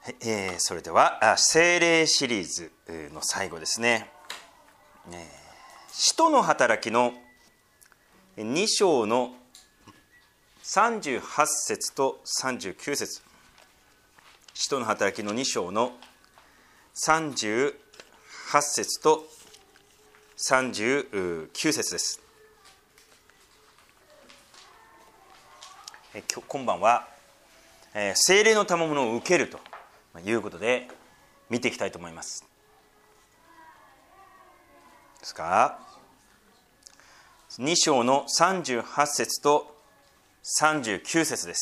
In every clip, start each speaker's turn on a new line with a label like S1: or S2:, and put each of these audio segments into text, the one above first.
S1: それでは聖霊シリーズの最後ですね、使徒の働きの2章の38節と39節、使徒の働きの2章の38節と39節です。今晩は聖霊の賜物を受けるということで見ていきたいと思います。ですか、2章の38節と39節です。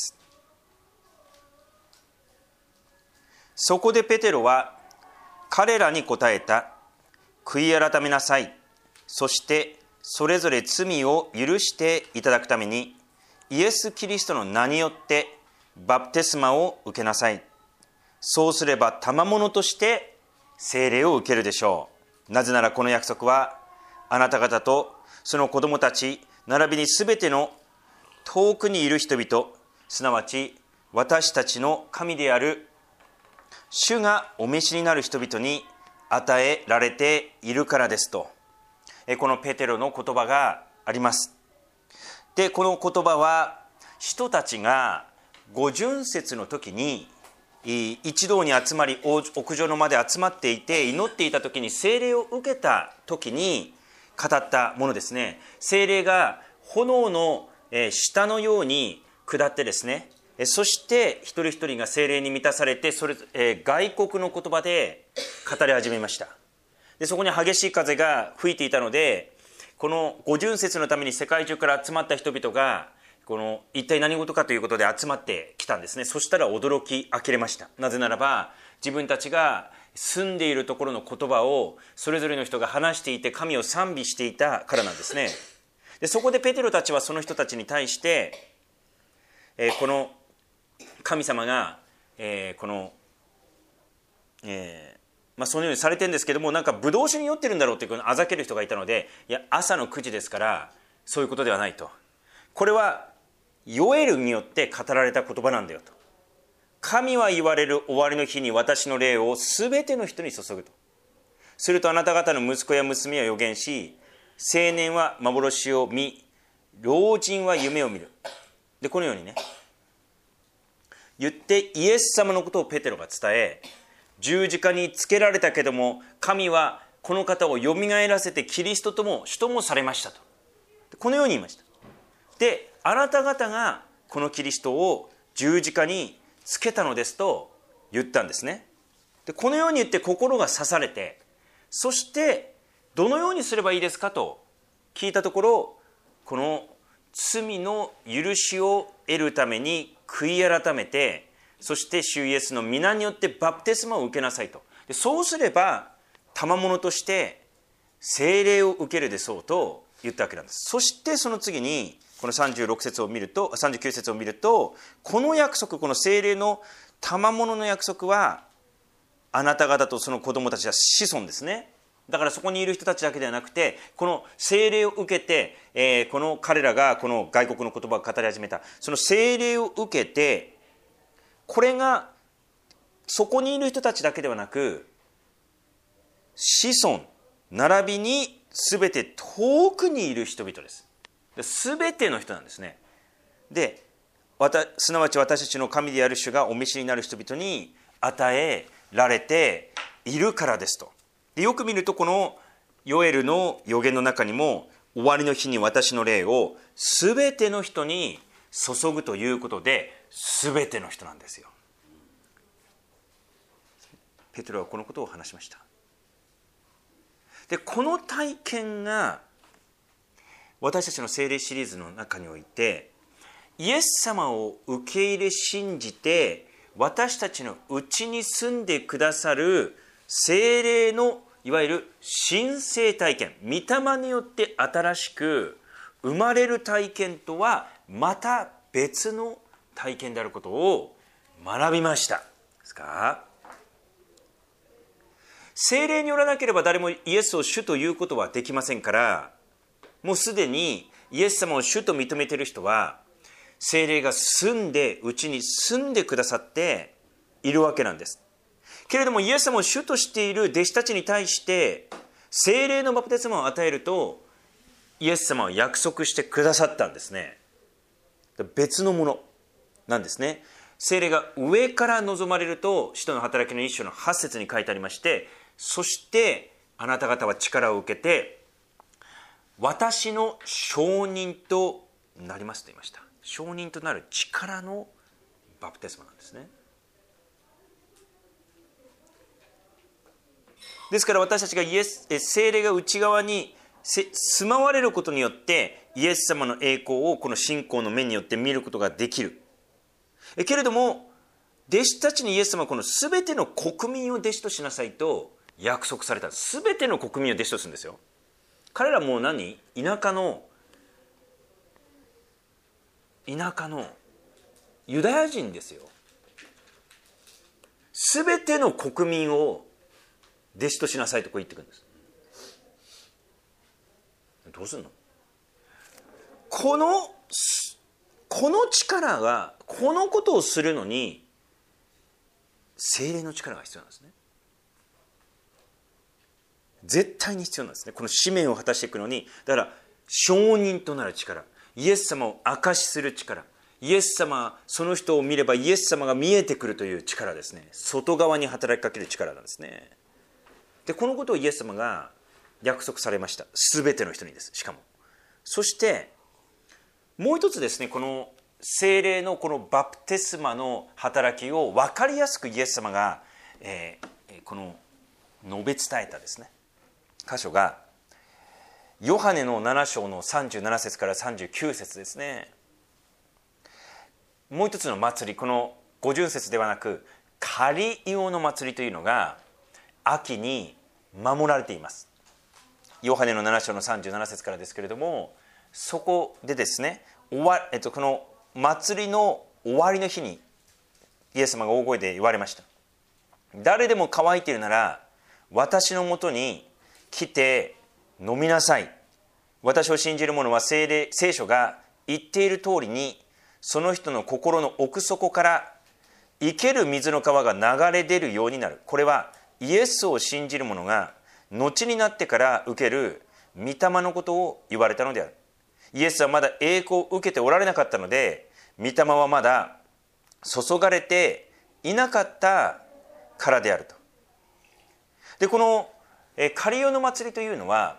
S1: そこでペテロは彼らに答えた。悔い改めなさい。そしてそれぞれ罪を許していただくためにイエス・キリストの名によってバプテスマを受けなさい。そうすれば賜物として聖霊を受けるでしょう。なぜならこの約束はあなた方とその子供たち並びにすべての遠くにいる人々、すなわち私たちの神である主がお召しになる人々に与えられているからですと、このペテロの言葉があります。で、この言葉は人たちが五巡節の時に一堂に集まり屋上の間で集まっていて祈っていた時に聖霊を受けた時に語ったものですね。聖霊が炎の下のように下ってですね、そして一人一人が聖霊に満たされて、それ外国の言葉で語り始めました。で、そこに激しい風が吹いていたので、この五巡節のために世界中から集まった人々がこの一体何事かということで集まってきたんですね。そしたら驚き呆れました。なぜならば自分たちが住んでいるところの言葉をそれぞれの人が話していて神を賛美していたからなんですね。で、そこでペテロたちはその人たちに対して、この神様が、そのようにされてるんですけども、なんかブドウ酒に酔ってるんだろうってあざける人がいたので、いや朝の9時ですからそういうことではないと。これはヨエルによって語られた言葉なんだよと。神は言われる終わりの日に私の霊をすべての人に注ぐと。するとあなた方の息子や娘は預言し、青年は幻を見、老人は夢を見る。で、このようにね言ってイエス様のことをペテロが伝え、十字架につけられたけども神はこの方をよみがえらせてキリストとも使徒もされましたと、このように言いました。で、あなた方がこのキリストを十字架につけたのですと言ったんですね。で、このように言って心が刺されて、そしてどのようにすればいいですかと聞いたところ、この罪の許しを得るために悔い改めて、そして主イエスの皆によってバプテスマを受けなさいと。で、そうすれば賜物として聖霊を受けるでそうと言ったわけなんです。そしてその次にこの39節を見ると、この約束、この聖霊の賜物の約束はあなた方とその子供たちは子孫ですね。だからそこにいる人たちだけではなくて、この聖霊を受けて、この彼らがこの外国の言葉を語り始めた、その聖霊を受けて、これがそこにいる人たちだけではなく、子孫並びに全て遠くにいる人々です。全ての人なんですね。で、すなわち私たちの神である主がお召しになる人々に与えられているからですと。で、よく見るとこのヨエルの預言の中にも、終わりの日に私の霊を全ての人に注ぐということで、全ての人なんですよ。ペテロはこのことを話しました。で、この体験が私たちの聖霊シリーズの中において、イエス様を受け入れ信じて私たちのうちに住んでくださる聖霊のいわゆる新生体験、御霊によって新しく生まれる体験とはまた別の体験であることを学びましたですか。聖霊によらなければ誰もイエスを主ということはできませんから、もうすでにイエス様を主と認めている人は聖霊がうちに住んでくださっているわけなんです。 けれどもイエス様を主としている弟子たちに対して聖霊のバプテスマを与えるとイエス様は約束してくださったんですね。別のものなんですね。聖霊が上から望まれると使徒の働きの1章の8節に書いてありまして、そしてあなた方は力を受けて私の証人となりますと言いました。証人となる力のバプテスマなんですね。ですから私たちが聖霊が内側に住まわれることによってイエス様の栄光をこの信仰の目によって見ることができる。けれども弟子たちにイエス様はこの全ての国民を弟子としなさいと約束された。全ての国民を弟子とするんですよ。彼らもう田舎のユダヤ人ですよ。全ての国民を弟子としなさいとこう言ってくるんです。どうするの？この力がこのことをするのに聖霊の力が必要なんですね。絶対に必要なんですね。この使命を果たしていくのに、だから証人となる力、イエス様を証しする力、イエス様、その人を見ればイエス様が見えてくるという力ですね。外側に働きかける力なんですね。でこのことをイエス様が約束されました。全ての人にです。しかもそしてもう一つですね、この聖霊のこのバプテスマの働きを分かりやすくイエス様が、この述べ伝えたですね箇所がヨハネの7章の37節から39節ですね。もう一つの祭り、この五旬節ではなくカリイオの祭りというのが秋に守られています。ヨハネの7章の37節からですけれども、そこでですねこの祭りの終わりの日にイエス様が大声で言われました。誰でも乾いているなら私のもとに来て飲みなさい。私を信じる者は聖書が言っている通りにその人の心の奥底から生ける水の川が流れ出るようになる。これはイエスを信じる者が後になってから受ける御霊のことを言われたのである。イエスはまだ栄光を受けておられなかったので、御霊はまだ注がれていなかったからであると。でこのカリオの祭りというのは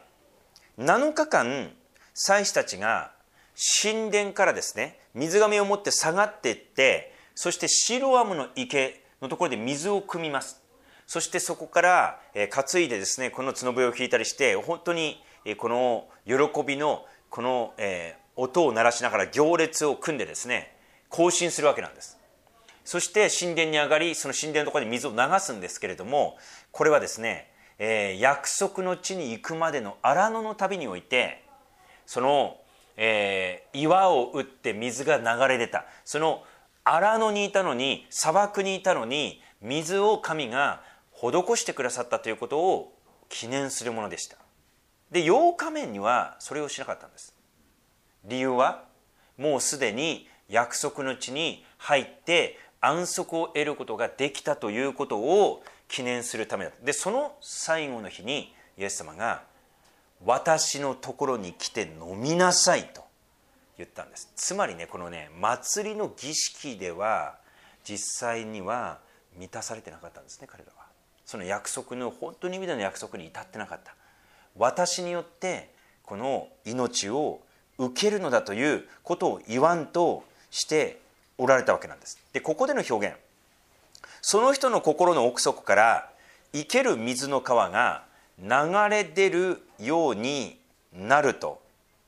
S1: 7日間祭司たちが神殿からですね水がめを持って下がっていって、そしてシロアムの池のところで水を汲みます。そしてそこから担いでですねこの角笛を弾いたりして、本当にこの喜びのこの音を鳴らしながら行列を組んでですね行進するわけなんです。そして神殿に上がり、その神殿のところで水を流すんですけれども、これはですね、約束の地に行くまでの荒野の旅においてその、岩を打って水が流れ出た、その荒野にいたのに、砂漠にいたのに水を神が施してくださったということを記念するものでした。で8日目にはそれをしなかったんです。理由はもうすでに約束の地に入って安息を得ることができたということを記念するためだった。でその最後の日にイエス様が私のところに来て飲みなさいと言ったんです。つまりね、このね祭りの儀式では実際には満たされてなかったんですね。彼らはその約束の本当に意味での約束に至ってなかった。私によってこの命を受けるのだということを言わんとしておられたわけなんです。でここでの表現、その人の心の奥底から生ける水の川が流れ出るようになると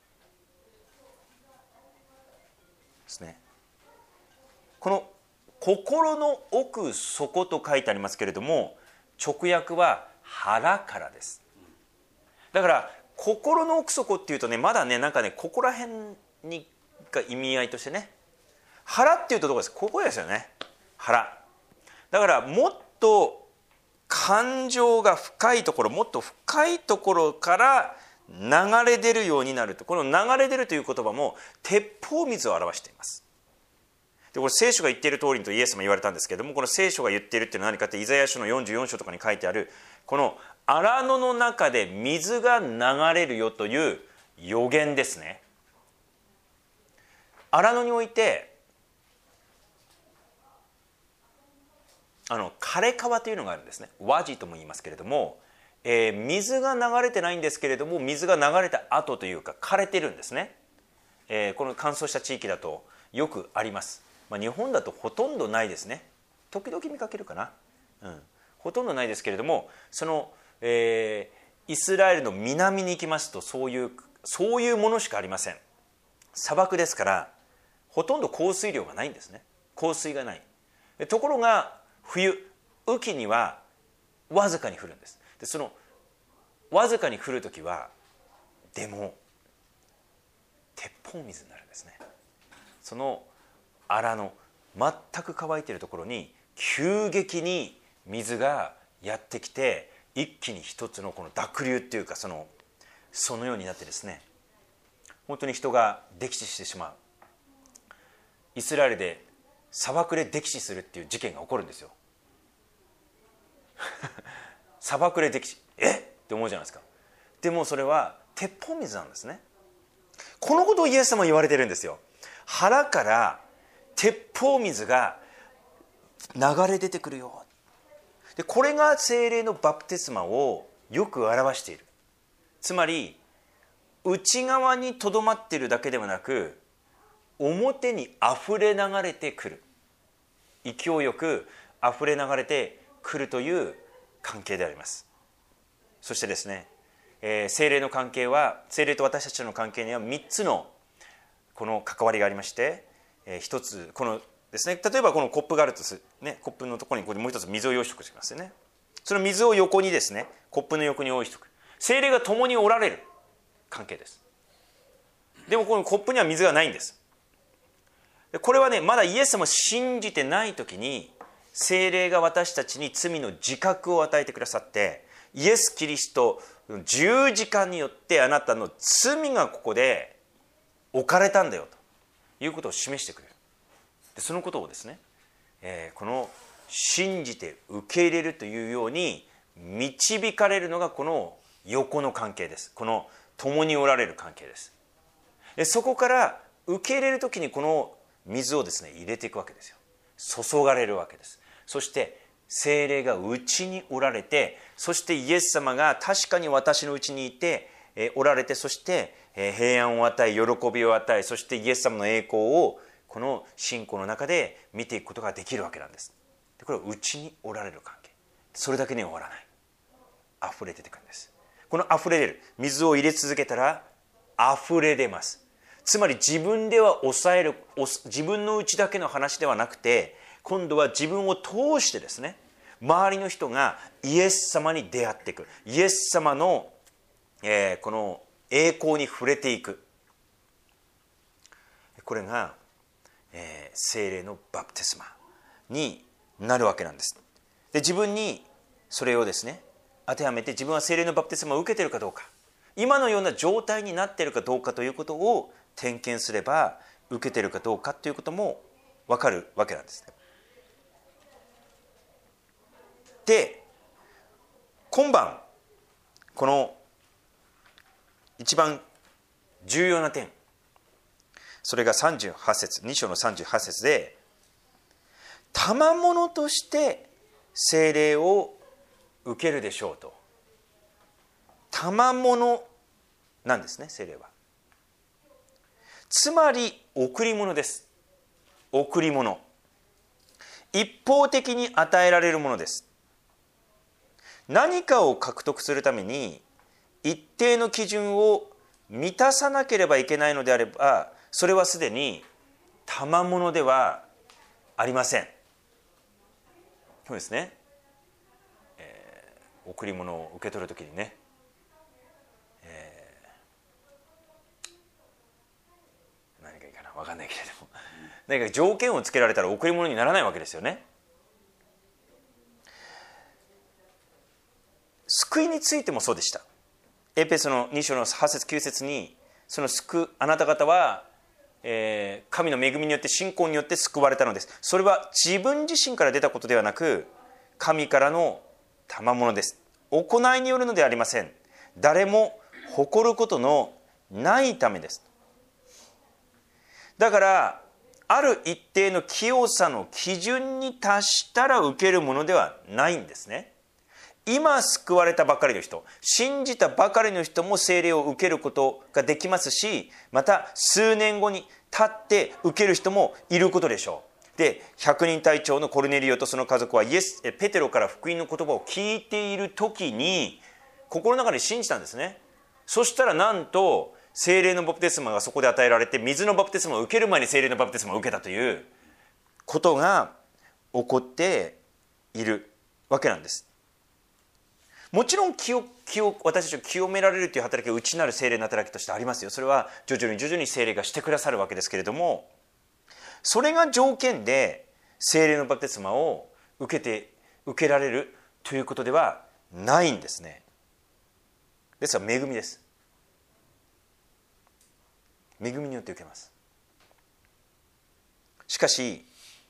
S1: ですね。この心の奥底と書いてありますけれども、直訳は腹からです。だから心の奥底っていうとね、まだねなんかねここら辺にが意味合いとしてね、腹っていうとどこですか？ここですよね、腹。だからもっと感情が深いところ、もっと深いところから流れ出るようになると。この流れ出るという言葉も鉄砲水を表しています。 でこれ聖書が言っている通りとイエスも言われたんですけれども、この聖書が言っているっていうのは何かって、イザヤ書の44章とかに書いてあるこの荒野の中で水が流れるよという予言ですね。荒野において枯れ川というのがあるんですね。ワジとも言いますけれども、水が流れてないんですけれども、水が流れた後というか枯れてるんですね。この乾燥した地域だとよくあります。日本だとほとんどないですね。時々見かけるかな、ほとんどないですけれども、その、イスラエルの南に行きますとそういうものしかありません。砂漠ですからほとんど降水量がないんですね。降水がない。ところが冬、雨季にはわずかに降るんです。でそのわずかに降るときはでも鉄砲水になるんですね。その荒野、全く乾いているところに急激に水がやってきて、一気に一つのこの濁流っていうか、そのようになってですね、本当に人が溺死してしまう。イスラエルで砂漠で溺死するっていう事件が起こるんですよ。砂漠で溺死、って思うじゃないですか。でもそれは鉄砲水なんですね。このことをイエス様は言われてるんですよ。腹から鉄砲水が流れ出てくるよ。でこれが聖霊のバプテスマをよく表している。つまり内側にとどまっているだけではなく、表にあふれ流れてくる、勢いよくあふれ流れてくるという関係であります。そしてですね、聖霊の関係は、聖霊と私たちの関係には3つのこの関わりがありまして、一つこのですね、例えばこのコップがあるとす、ね、コップのところにここにもう一つ水を用意しておきますよね。その水を横にですね、コップの横に用意しておく。聖霊が共におられる関係です。でもこのコップには水がないんです。これはね、まだイエス様を信じてない時に聖霊が私たちに罪の自覚を与えてくださって、イエス・キリスト十字架によってあなたの罪がここで置かれたんだよということを示してくれる。でそのことをですね、この信じて受け入れるというように導かれるのがこの横の関係です。この共におられる関係です。そこから受け入れるときにこの水をですね入れていくわけですよ。注がれるわけです。そして聖霊がうちにおられて、そしてイエス様が確かに私のうちにいておられて、そして平安を与え、喜びを与え、そしてイエス様の栄光をこの信仰の中で見ていくことができるわけなんです。でこれはうちにおられる関係。それだけに終わらない。溢れ出てくるんです。この溢れ出る水を入れ続けたら溢れ出ます。つまり自分では抑える、自分のうちだけの話ではなくて、今度は自分を通してですね、周りの人がイエス様に出会っていく。イエス様の、この栄光に触れていく。これが、聖霊のバプテスマになるわけなんです。で自分にそれをですね当てはめて、自分は聖霊のバプテスマを受けているかどうか、今のような状態になっているかどうかということを点検すれば、受けているかどうかということも分かるわけなんですね。で今晩この一番重要な点、それが38節、2章の38節で、賜物として聖霊を受けるでしょうと。賜物なんですね、聖霊は。つまり贈り物です。贈り物。一方的に与えられるものです。何かを獲得するために一定の基準を満たさなければいけないのであれば、それはすでに賜物ではありません。そうですね、贈り物を受け取るときにね、何がいいかな、分かんないけれども、何か条件をつけられたら贈り物にならないわけですよね。救いについてもそうでした。エペソの2章の8節9節に、そのあなた方は神の恵みによって信仰によって救われたのです。それは自分自身から出たことではなく、神からの賜物です。行いによるのではありません。誰も誇ることのないためです。だからある一定の清さの基準に達したら受けるものではないんですね。今救われたばかりの人、信じたばかりの人も聖霊を受けることができますし、また数年後に経って受ける人もいることでしょう。で、百人隊長のコルネリオとその家族はペテロから福音の言葉を聞いている時に心の中で信じたんですね。そしたらなんと聖霊のバプテスマがそこで与えられて、水のバプテスマを受ける前に聖霊のバプテスマを受けたということが起こっているわけなんです。もちろん私たちを清められるという働きは内なる聖霊の働きとしてありますよ。それは徐々に聖霊がしてくださるわけですけれども、それが条件で聖霊のバプテスマを受けられるということではないんですね。ですから恵みです。恵みによって受けます。しかし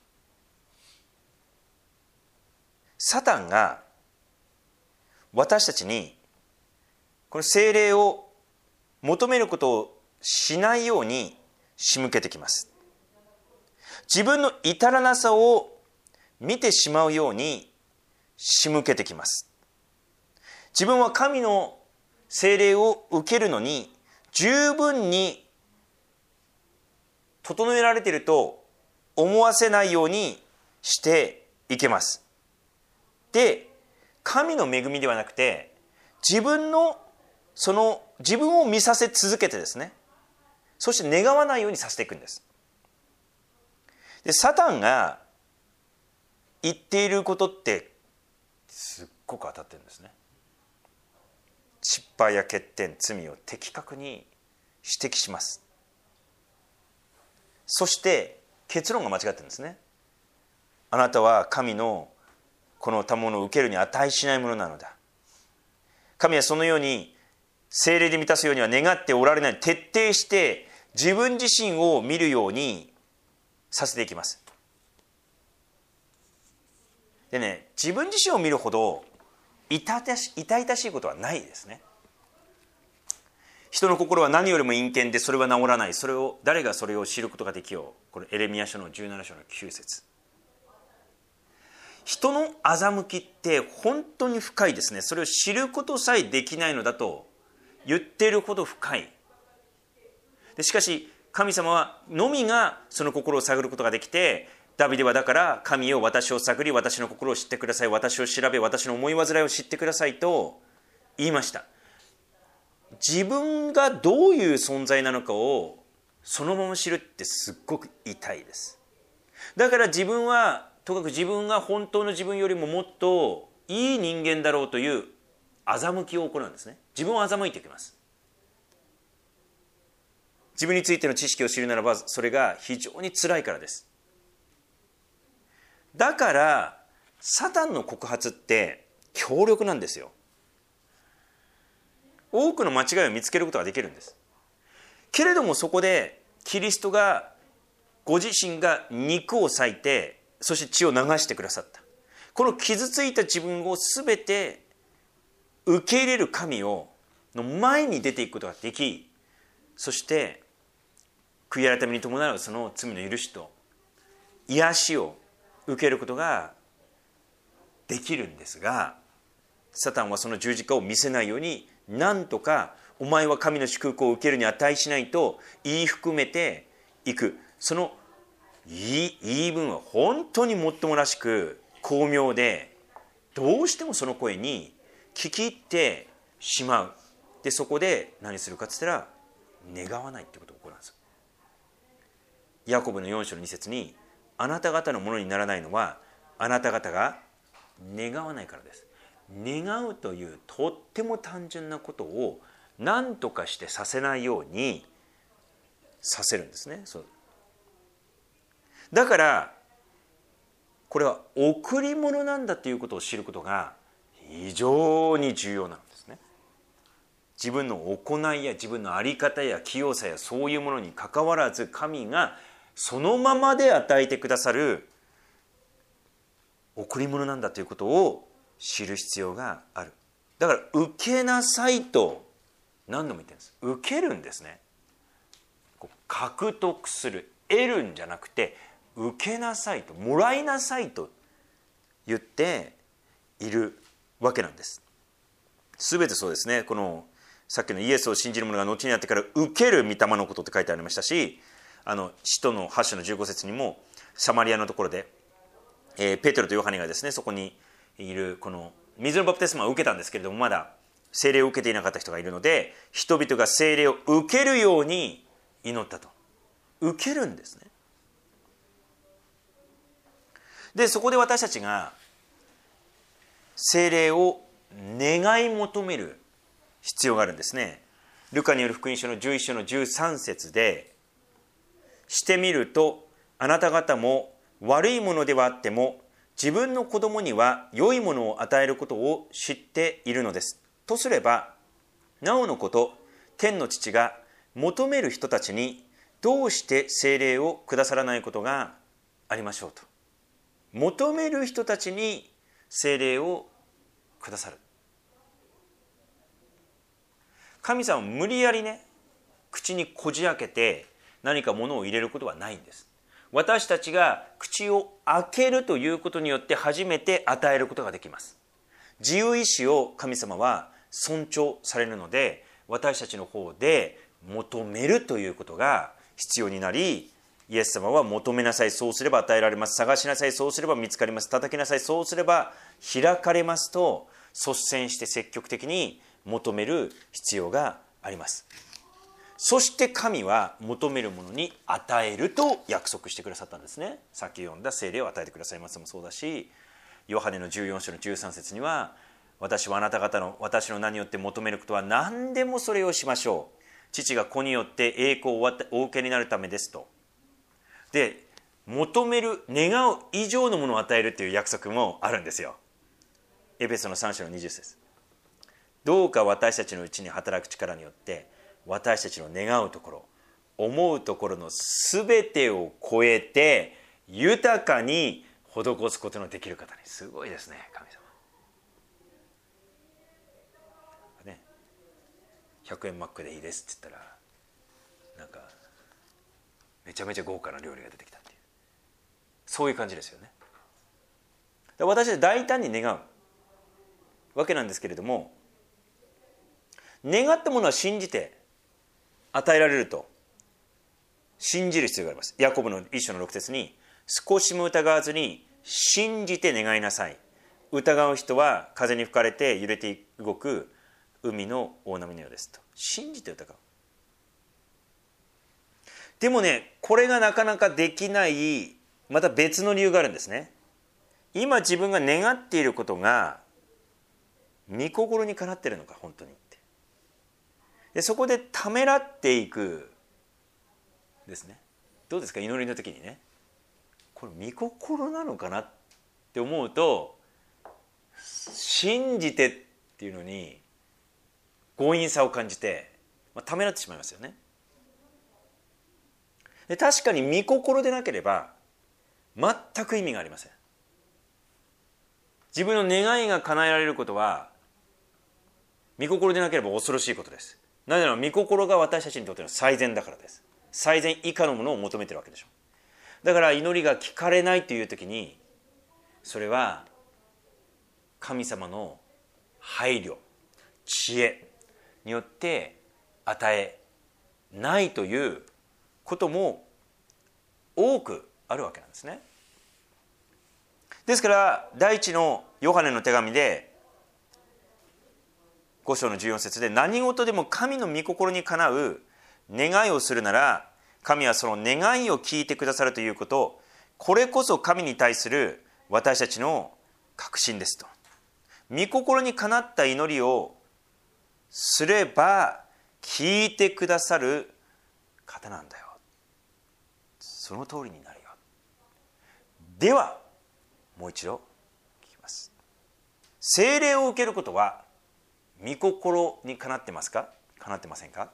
S1: サタンが私たちにこの聖霊を求めることをしないように仕向けてきます。自分の至らなさを見てしまうように仕向けてきます。自分は神の聖霊を受けるのに十分に整えられていると思わせないようにしていけます。で、神の恵みではなくて自分を見させ続けてですね、そして願わないようにさせていくんです。で、サタンが言っていることってすっごく当たってるんですね。失敗や欠点、罪を的確に指摘します。そして結論が間違ってるんですね。あなたは神のこの賜物を受けるに値しないものなのだ。神はそのように聖霊で満たすようには願っておられない。徹底して自分自身を見るようにさせていきます。でね、自分自身を見るほど痛々しいことはないですね。人の心は何よりも陰険でそれは治らない。誰がそれを知ることができよう。これエレミヤ書の17章の9節。人の欺きって本当に深いですね。それを知ることさえできないのだと言っているほど深い。でしかし神様はのみがその心を探ることができて、ダビデはだから神よ私を探り私の心を知ってください、私を調べ私の思い煩いを知ってくださいと言いました。自分がどういう存在なのかをそのまま知るってすっごく痛いです。だからとかく自分が本当の自分よりももっといい人間だろうという欺きを行うんですね。自分を欺いていきます。自分についての知識を知るならばそれが非常に辛いからです。だからサタンの告発って強力なんですよ。多くの間違いを見つけることができるんです。けれどもそこでキリストがご自身が肉を裂いてそして血を流してくださった。この傷ついた自分を全て受け入れる神の前に出ていくことができ、そして悔い改めに伴うその罪の許しと癒しを受けることができるんですが、サタンはその十字架を見せないようになんとかお前は神の祝福を受けるに値しないと言い含めていく。その言い分は本当にもっともらしく巧妙で、どうしてもその声に聞き入ってしまう。でそこで何するかって言ったら願わないってことが起こるんですよ。ヤコブの4章の2節にあなた方のものにならないのはあなた方が願わないからです。願うというとっても単純なことを何とかしてさせないようにさせるんですね。だからこれは贈り物なんだということを知ることが非常に重要なんですね。 自分の行いや自分の在り方や清さやそういうものにかかわらず、神がそのままで与えてくださる贈り物なんだということを知る必要がある。だから受けなさいと何度も言ってるんです。受けるんですね。獲得する、得るんじゃなくて受けなさいと、もらいなさいと言っているわけなんです。すべてそうですね。このさっきのイエスを信じる者が後になってから受ける御霊のことって書いてありましたし、使徒の8章の15節にもサマリアのところで、ペテロとヨハネがですね、そこにいるこの水のバプテスマを受けたんですけれども、まだ聖霊を受けていなかった人がいるので、人々が聖霊を受けるように祈ったと。受けるんですね。でそこで私たちが聖霊を願い求める必要があるんですね。ルカによる福音書の11章の13節で、してみるとあなた方も悪いものではあっても自分の子供には良いものを与えることを知っているのです。とすればなおのこと天の父が求める人たちにどうして聖霊をくださらないことがありましょうと。求める人たちに聖霊をくださる。神様は無理やりね、口にこじ開けて何か物を入れることはないんです。私たちが口を開けるということによって初めて与えることができます。自由意志を神様は尊重されるので、私たちの方で求めるということが必要になり、イエス様は求めなさい、そうすれば与えられます。探しなさい、そうすれば見つかります。叩きなさい、そうすれば開かれますと、率先して積極的に求める必要があります。そして神は求めるものに与えると約束してくださったんですね。さっき読んだ聖霊を与えてくださいますもそうだし、ヨハネの14章の13節には、私はあなた方の私の名によって求めることは何でもそれをしましょう。父が子によって栄光をお受けになるためですと。で、求める、願う以上のものを与えるという約束もあるんですよ。エペソの3章の20節。どうか私たちのうちに働く力によって私たちの願うところ、思うところのすべてを超えて豊かに施すことのできる方に。すごいですね、神様ね。100円マックでいいですって言ったら、なんかめちゃめちゃ豪華な料理が出てきたっていう、そういう感じですよね。私たち大胆に願うわけなんですけれども、願ったものは信じて与えられると信じる必要があります。ヤコブの一章の6節に、少しも疑わずに信じて願いなさい。疑う人は風に吹かれて揺れて動く海の大波のようですと。信じて疑う。でもね、これがなかなかできない、また別の理由があるんですね。今自分が願っていることが御心にかなっているのか本当にって。でそこでためらっていくですね。どうですか、祈りの時にね、これ御心なのかなって思うと、信じてっていうのに強引さを感じて、ためらってしまいますよね。で確かに御心でなければ全く意味がありません。自分の願いが叶えられることは御心でなければ恐ろしいことです。なぜなら御心が私たちにとっての最善だからです。最善以下のものを求めてるわけでしょ。だから祈りが聞かれないという時に、それは神様の配慮、知恵によって与えないということも多くあるわけなんですね。ですから第一のヨハネの手紙で5章の14節で、何事でも神の御心にかなう願いをするなら、神はその願いを聞いてくださるということ、これこそ神に対する私たちの確信ですと。御心にかなった祈りをすれば聞いてくださる方なんだよ。その通りになるよ。ではもう一度聞きます。聖霊を受けることは御心にかなってますか、かなってませんか。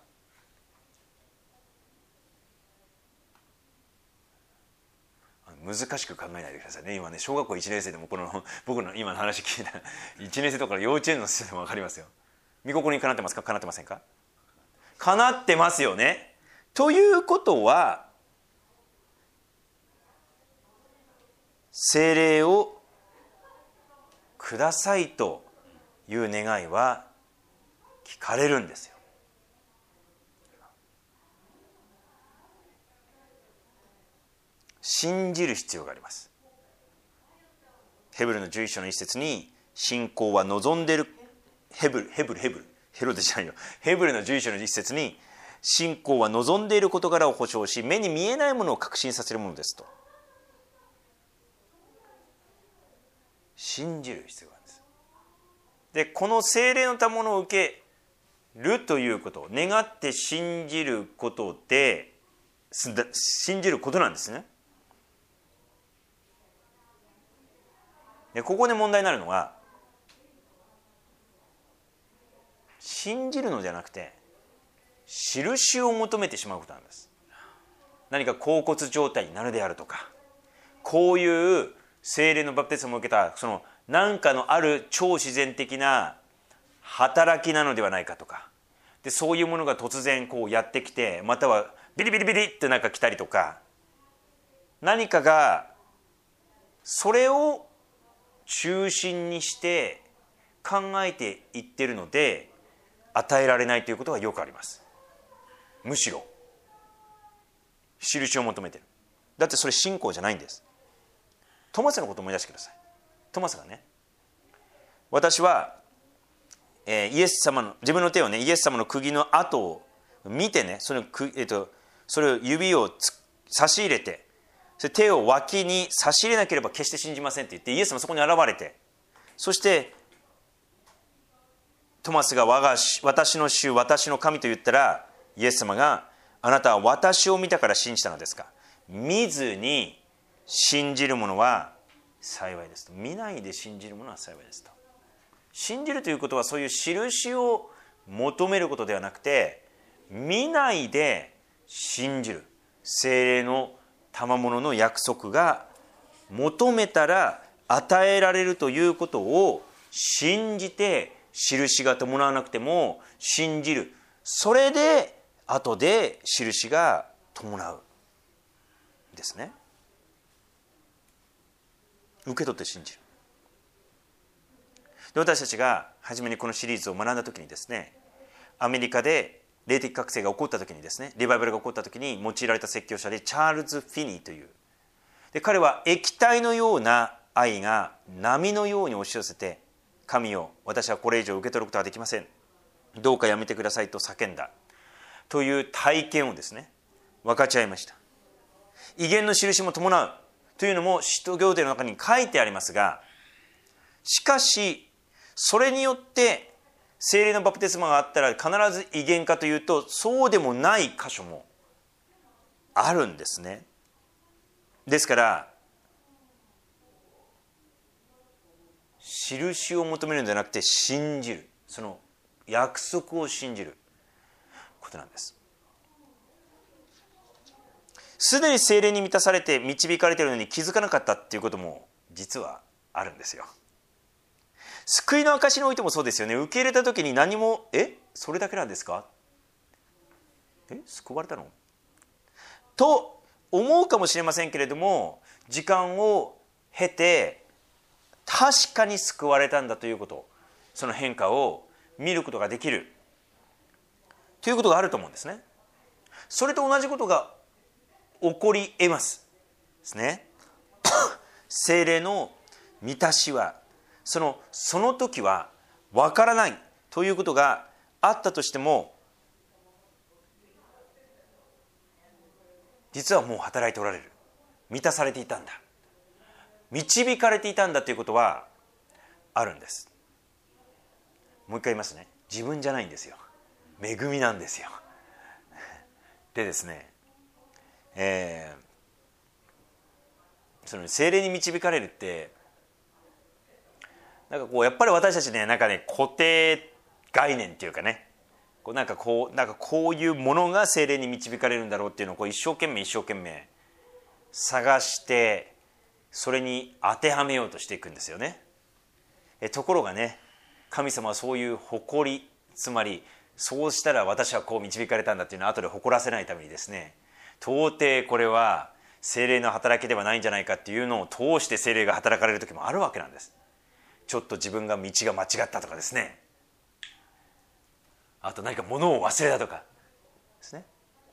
S1: 難しく考えないでくださいね。今ね、小学校1年生でもこの僕の今の話聞いた1年生とか幼稚園の人でも分かりますよ。御心にかなってますか、かなってませんか。かなってますよね。ということは聖霊をくださいという願いは聞かれるんですよ。信じる必要があります。ヘブルの11章の一節に、信仰は望んでいる、ヘロデじゃないよ、ヘブルの11章の一節に、信仰は望んでいる事柄を保証し、目に見えないものを確信させるものですと。信じる必要があるんです。で、この聖霊の賜物を受けるということ、願って信じることで、信じることなんですね。で、ここで問題になるのは、信じるのじゃなくて印を求めてしまうことなんです。何か恍惚状態になるであるとか、こういう聖霊のバプテスマを受けたその何かのある超自然的な働きなのではないかとかで、そういうものが突然こうやってきて、またはビリビリビリってなんか来たりとか、何かがそれを中心にして考えていってるので与えられないということがよくあります。むしろ印を求めてる。だってそれ信仰じゃないんです。トマスのことを思い出してください。トマスがね、私は、イエス様の自分の手をね、イエス様の釘の跡を見てね、それを指を差し入れて、それ手を脇に差し入れなければ決して信じませんって言って、イエス様そこに現れて、そしてトマスが私の主、私の神と言ったら、イエス様が、あなたは私を見たから信じたのですか。見ずに信じる者は幸いですと。見ないで信じる者は幸いですと。信じるということはそういう印を求めることではなくて、見ないで信じる。聖霊の賜物の約束が求めたら与えられるということを信じて、印が伴わなくても信じる。それで後で印が伴うんですね。受け取って信じる。で、私たちが初めにこのシリーズを学んだ時にですね、アメリカで霊的覚醒が起こった時にですね、リバイバルが起こった時に用いられた説教者でチャールズ・フィニーという、で彼は液体のような愛が波のように押し寄せて、神よ、私はこれ以上受け取ることはできません、どうかやめてくださいと叫んだという体験をですね分かち合いました。異言の印も伴うというのも使徒行伝の中に書いてありますが、しかしそれによって聖霊のバプテスマがあったら必ず異言かというと、そうでもない箇所もあるんですね。ですから印を求めるんじゃなくて信じる、その約束を信じることなんです。すでに聖霊に満たされて導かれているのに気づかなかったっていうことも実はあるんですよ。救いの証においてもそうですよね。受け入れた時に何もそれだけなんですか、救われたのと思うかもしれませんけれども、時間を経て確かに救われたんだということ、その変化を見ることができるということがあると思うんですね。それと同じことが起こり得ますですね。聖霊の満たしはその時はわからないということがあったとしても、実はもう働いておられる、満たされていたんだ、導かれていたんだということはあるんです。もう一回言いますね。自分じゃないんですよ、恵みなんですよ。でですね、その聖霊に導かれるってなんかこうやっぱり私たちね、なんかね固定概念っていうかね、なんかこういうものが聖霊に導かれるんだろうっていうのを一生懸命探して、それに当てはめようとしていくんですよね。ところがね、神様はそういう誇り、つまりそうしたら私はこう導かれたんだっていうのを後で誇らせないためにですね、到底これは聖霊の働きではないんじゃないかっていうのを通して聖霊が働かれる時もあるわけなんです。ちょっと自分が道が間違ったとかですね、あと何か物を忘れたとかですね。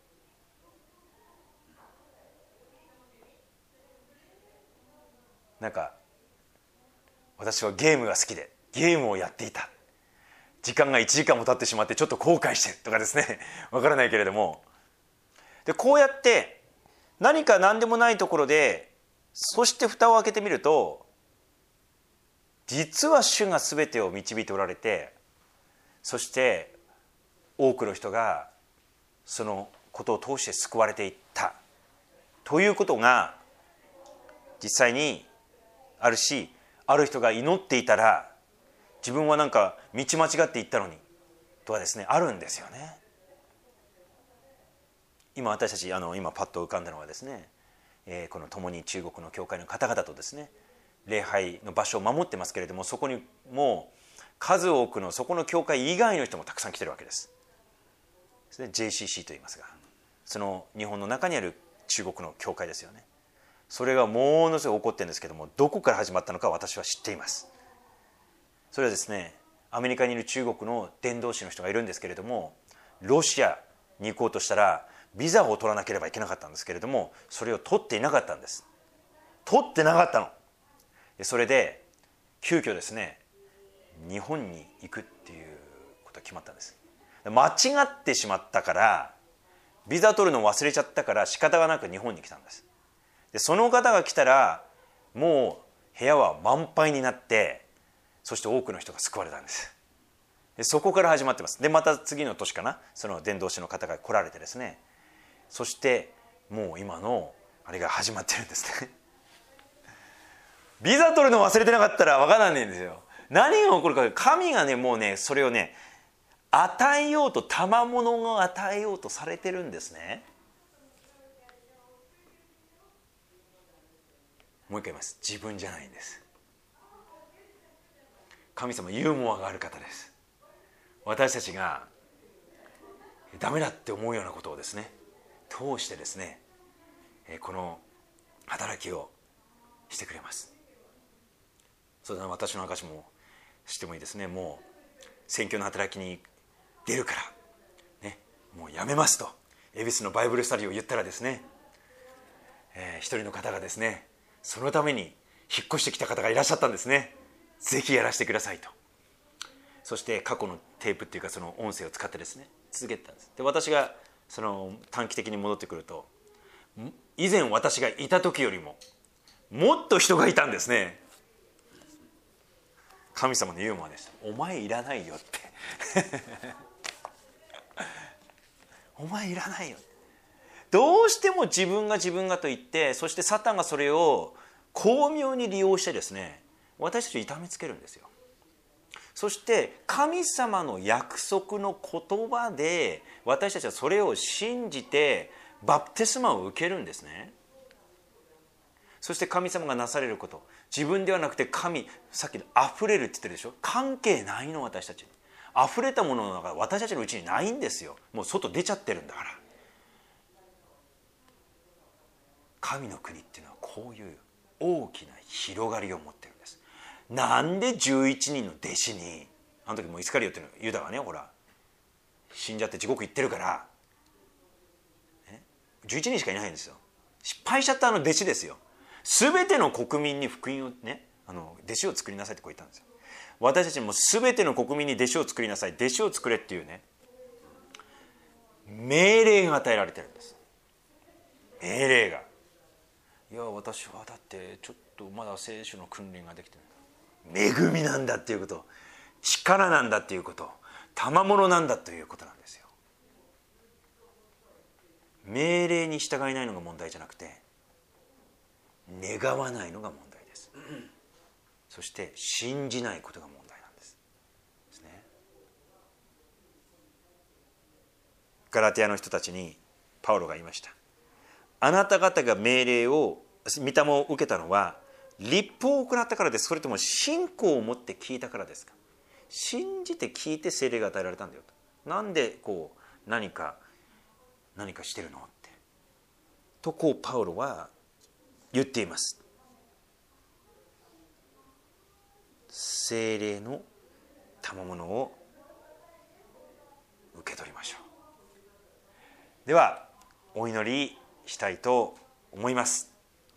S1: なんか私はゲームが好きでゲームをやっていた、時間が1時間も経ってしまってちょっと後悔してるとかですね、わからないけれども、でこうやって何か何でもないところで、そして蓋を開けてみると、実は主が全てを導いておられて、そして多くの人がそのことを通して救われていったということが実際にあるし、ある人が祈っていたら自分はなんか道間違っていったのにとはですね、あるんですよね。今私たち今パッと浮かんだのはですね、この共に中国の教会の方々とですね、礼拝の場所を守ってますけれども、そこにもう数多くのそこの教会以外の人もたくさん来てるわけです。JCC と言いますが、その日本の中にある中国の教会ですよね。それがものすごい起こってるんですけども、どこから始まったのか私は知っています。それはですね、アメリカにいる中国の伝道師の人がいるんですけれども、ロシアに行こうとしたらビザを取らなければいけなかったんですけれども、それを取っていなかったんです。取ってなかったの。それで急遽ですね、日本に行くっていうことが決まったんです。間違ってしまったから、ビザ取るの忘れちゃったから仕方がなく日本に来たんです。でその方が来たらもう部屋は満杯になって、そして多くの人が救われたんです。でそこから始まってます。でまた次の年かな、その伝道師の方が来られてですね、そしてもう今のあれが始まってるんですね。ビザ取るの忘れてなかったら分からないんですよ。何が起こるか、神がねもうねそれをね与えようと、賜物を与えようとされてるんですね。もう一回言います。自分じゃないんです。神様ユーモアがある方です。私たちがダメだって思うようなことをですね通してですね、この働きをしてくれます。そうだな、私の証もしてもいいですね。もう宣教の働きに出るから、ね、もうやめますと恵比寿のバイブルスタディを言ったらですね、一人の方がですね、そのために引っ越してきた方がいらっしゃったんですね。ぜひやらせてくださいと。そして過去のテープっていうかその音声を使ってですね続けてたんです。で私がその短期的に戻ってくると、以前私がいた時よりももっと人がいたんですね。神様のユーモアでした。お前いらないよってお前いらないよ。どうしても自分がと言って、そしてサタンがそれを巧妙に利用してですね、私たちを痛めつけるんですよ。そして神様の約束の言葉で私たちはそれを信じてバプテスマを受けるんですね。そして神様がなされること、自分ではなくて神、さっき溢れるって言ってるでしょ。関係ないの、私たちに溢れたものの中で私たちのうちにないんですよ。もう外出ちゃってるんだから。神の国っていうのはこういう大きな広がりを持ってるんです。なんで11人の弟子に、あの時もイスカリオっていうのユダがね、ほら死んじゃって地獄行ってるから、ね、11人しかいないんですよ。失敗しちゃったあの弟子ですよ。全ての国民に福音をね、弟子を作りなさいってこう言ったんですよ。私たちも全ての国民に弟子を作りなさい、弟子を作れっていうね命令が与えられてるんです。命令が、いや私はだってちょっとまだ聖書の訓練ができてない、恵みなんだっていうこと、力なんだっていうこと、賜物なんだということなんですよ。命令に従えないのが問題じゃなくて、願わないのが問題です。そして信じないことが問題なんです。ですね。 ガラテヤの人たちにパウロが言いました。あなた方が命令を御霊を受けたのは律法を行ったからです。それとも信仰を持って聞いたからですか。信じて聞いて聖霊が与えられたんだよと。なんでこう何かしてるのってとこうパウロは言っています。聖霊の賜物を受け取りましょう。ではお祈りしたいと思います。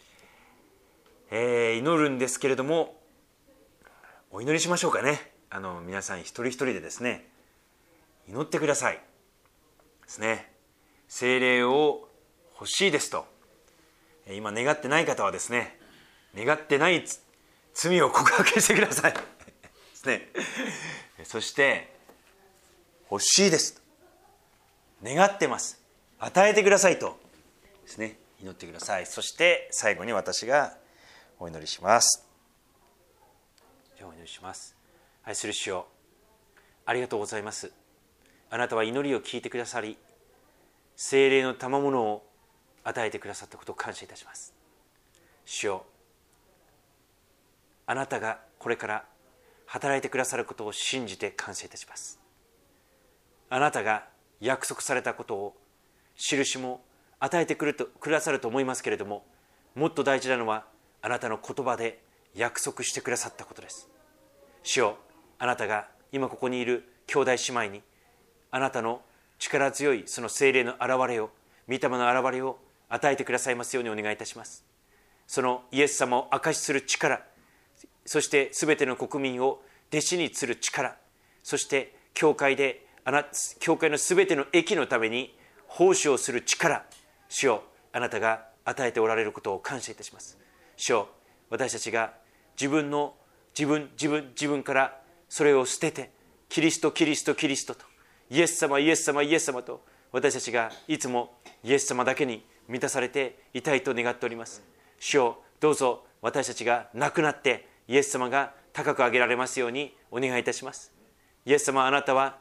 S1: 祈るんですけれども、お祈りしましょうかね。皆さん一人一人でですね、祈ってくださいですね。聖霊を欲しいですと今願ってない方はですね、願ってない罪を告白してくださいですね。そして欲しいですと願ってます、与えてくださいとですね、祈ってください。そして最後に私がお祈りします。じゃあお祈りします。愛する主よ、ありがとうございます。あなたは祈りを聞いてくださり、聖霊の賜物を与えてくださったことを感謝いたします。主よ、あなたがこれから働いてくださることを信じて感謝いたします。あなたが約束されたことを印も与えてくださると思いますけれども、もっと大事なのはあなたの言葉で約束してくださったことです。主よ、あなたが今ここにいる兄弟姉妹にあなたの力強いその聖霊の現れを、御霊の現れを与えてくださいますようにお願いいたします。そのイエス様を証しする力、そしてすべての国民を弟子にする力、そして教会のすべての益のために奉仕をする力、主よ、あなたが与えておられることを感謝いたします。主よ、私たちが自分からそれを捨てて、キリストキリストキリストと、イエス様イエス様イエス様と、私たちがいつもイエス様だけに満たされていたいと願っております。主よ、どうぞ私たちが亡くなってイエス様が高く上げられますようにお願いいたします。イエス様、あなたは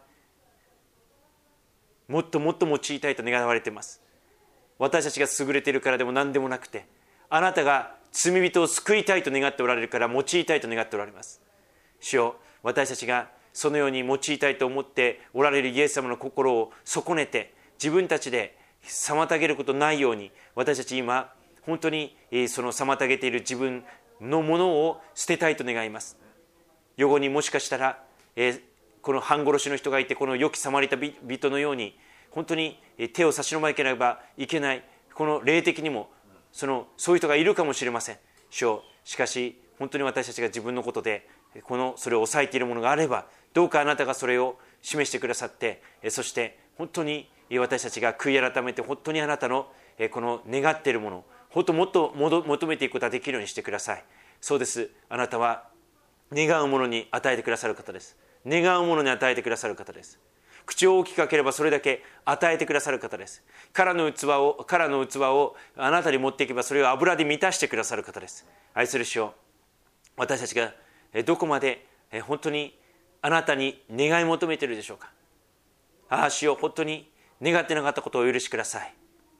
S1: もっともっと用いたいと願われています。私たちが優れているからでも何でもなくて、あなたが罪人を救いたいと願っておられるから用いたいと願っておられます。主よ、私たちがそのように用いたいと思っておられるイエス様の心を損ねて、自分たちで妨げることないように、私たち今本当にその妨げている自分のものを捨てたいと願います。世後にもしかしたらこの半殺しの人がいて、この良きサマリタ人のように本当に手を差し伸べなければいけない、この霊的にもそういう人がいるかもしれません。主よ、しかし本当に私たちが自分のことでそれを抑えているものがあれば、どうかあなたがそれを示してくださって、そして本当に私たちが悔い改めて、本当にあなたのこの願っているものを本当もっと求めていくことができるようにしてください。そうです。あなたは願うものに与えてくださる方です。願うものに与えてくださる方です。口を大きく開ければそれだけ与えてくださる方です。空の器をあなたに持っていけば、それを油で満たしてくださる方です。愛する主よ、私たちがどこまで本当にあなたに願い求めているでしょうか。主よ、本当に願ってなかったことをお許しください。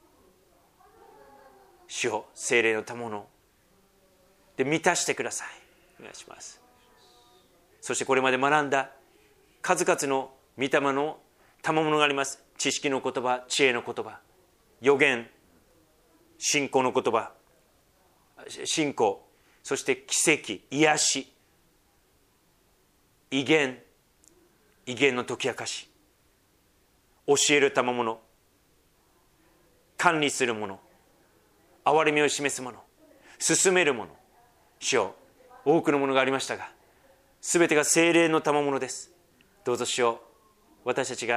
S1: 主よ、聖霊の賜物で満たしてください。お願いします。そしてこれまで学んだ数々の御霊の賜物があります。知識の言葉、知恵の言葉、預言、信仰の言葉、信仰、そして奇跡、癒し、威厳の解き明かし、教える賜物、管理するもの、憐れみを示すもの、進めるもの、主よ、多くのものがありましたが、すべてが聖霊の賜物です。どうぞ主よ、私たち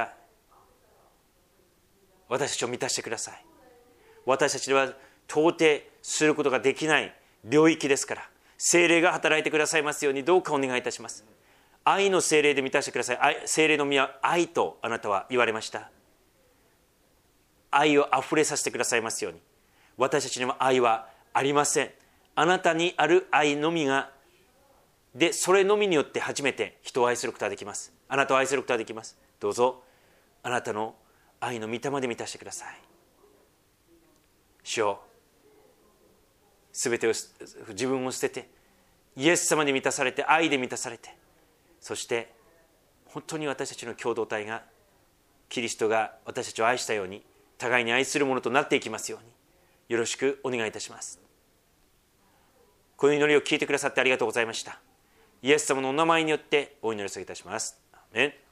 S1: を満たしてください。私たちでは到底することができない領域ですから、聖霊が働いてくださいますようにどうかお願いいたします。愛の聖霊で満たしてください。聖霊の実は愛とあなたは言われました。愛をあふれさせてくださいますように。私たちには愛はありません。あなたにある愛のみで、それのみによって初めて人を愛することができます。あなたを愛することができます。どうぞあなたの愛の御霊で満たしてください。主よ、すべてを自分を捨ててイエス様で満たされて、愛で満たされて、そして本当に私たちの共同体がキリストが私たちを愛したように互いに愛するものとなっていきますように、よろしくお願いいたします。この祈りを聞いてくださってありがとうございました。イエス様のお名前によってお祈りをいたします。アーメン。